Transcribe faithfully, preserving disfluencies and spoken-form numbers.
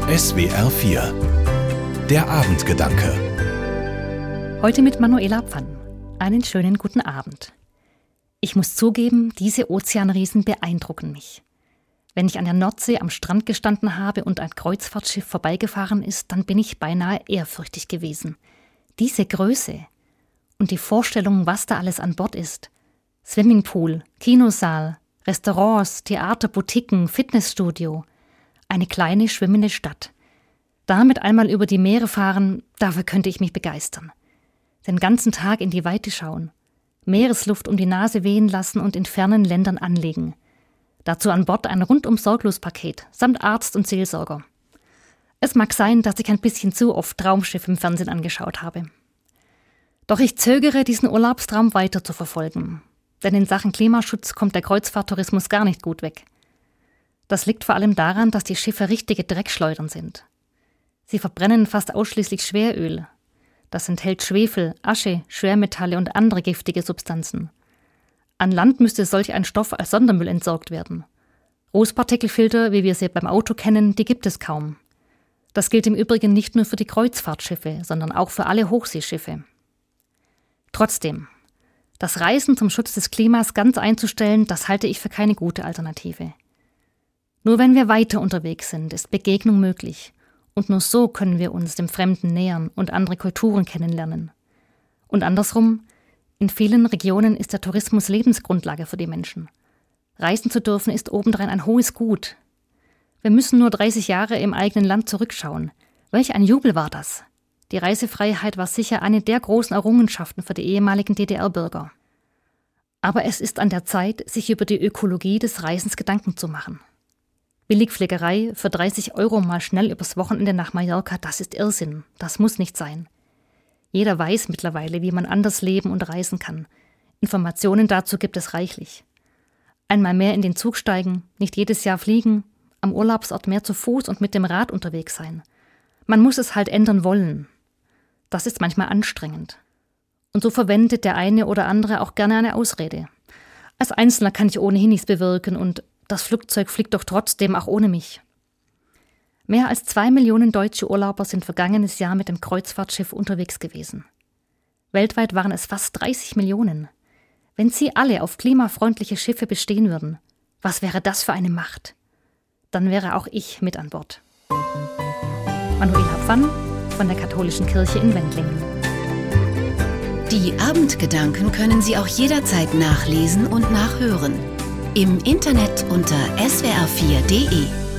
S W R vier. Der Abendgedanke. Heute mit Manuela Pfann. Einen schönen guten Abend. Ich muss zugeben, diese Ozeanriesen beeindrucken mich. Wenn ich an der Nordsee am Strand gestanden habe und ein Kreuzfahrtschiff vorbeigefahren ist, dann bin ich beinahe ehrfürchtig gewesen. Diese Größe und die Vorstellung, was da alles an Bord ist. Swimmingpool, Kinosaal, Restaurants, Theater, Boutiquen, Fitnessstudio. Eine kleine schwimmende Stadt. Damit einmal über die Meere fahren, dafür könnte ich mich begeistern. Den ganzen Tag in die Weite schauen, Meeresluft um die Nase wehen lassen und in fernen Ländern anlegen. Dazu an Bord ein Rundum-Sorglos-Paket, samt Arzt und Seelsorger. Es mag sein, dass ich ein bisschen zu oft Traumschiff im Fernsehen angeschaut habe. Doch ich zögere, diesen Urlaubstraum weiter zu verfolgen. Denn in Sachen Klimaschutz kommt der Kreuzfahrttourismus gar nicht gut weg. Das liegt vor allem daran, dass die Schiffe richtige Dreckschleudern sind. Sie verbrennen fast ausschließlich Schweröl. Das enthält Schwefel, Asche, Schwermetalle und andere giftige Substanzen. An Land müsste solch ein Stoff als Sondermüll entsorgt werden. Großpartikelfilter, wie wir sie beim Auto kennen, die gibt es kaum. Das gilt im Übrigen nicht nur für die Kreuzfahrtschiffe, sondern auch für alle Hochseeschiffe. Trotzdem, das Reisen zum Schutz des Klimas ganz einzustellen, das halte ich für keine gute Alternative. Nur wenn wir weiter unterwegs sind, ist Begegnung möglich. Und nur so können wir uns dem Fremden nähern und andere Kulturen kennenlernen. Und andersrum, in vielen Regionen ist der Tourismus Lebensgrundlage für die Menschen. Reisen zu dürfen ist obendrein ein hohes Gut. Wir müssen nur dreißig Jahre im eigenen Land zurückschauen. Welch ein Jubel war das! Die Reisefreiheit war sicher eine der großen Errungenschaften für die ehemaligen D D R-Bürger. Aber es ist an der Zeit, sich über die Ökologie des Reisens Gedanken zu machen. Billigpflegerei für dreißig Euro mal schnell übers Wochenende nach Mallorca, das ist Irrsinn. Das muss nicht sein. Jeder weiß mittlerweile, wie man anders leben und reisen kann. Informationen dazu gibt es reichlich. Einmal mehr in den Zug steigen, nicht jedes Jahr fliegen, am Urlaubsort mehr zu Fuß und mit dem Rad unterwegs sein. Man muss es halt ändern wollen. Das ist manchmal anstrengend. Und so verwendet der eine oder andere auch gerne eine Ausrede. Als Einzelner kann ich ohnehin nichts bewirken und das Flugzeug fliegt doch trotzdem auch ohne mich. Mehr als zwei Millionen deutsche Urlauber sind vergangenes Jahr mit dem Kreuzfahrtschiff unterwegs gewesen. Weltweit waren es fast dreißig Millionen. Wenn sie alle auf klimafreundliche Schiffe bestehen würden, was wäre das für eine Macht? Dann wäre auch ich mit an Bord. Manuela Pfann von der Katholischen Kirche in Wendlingen. Die Abendgedanken können Sie auch jederzeit nachlesen und nachhören. Im Internet unter S W R vier punkt de.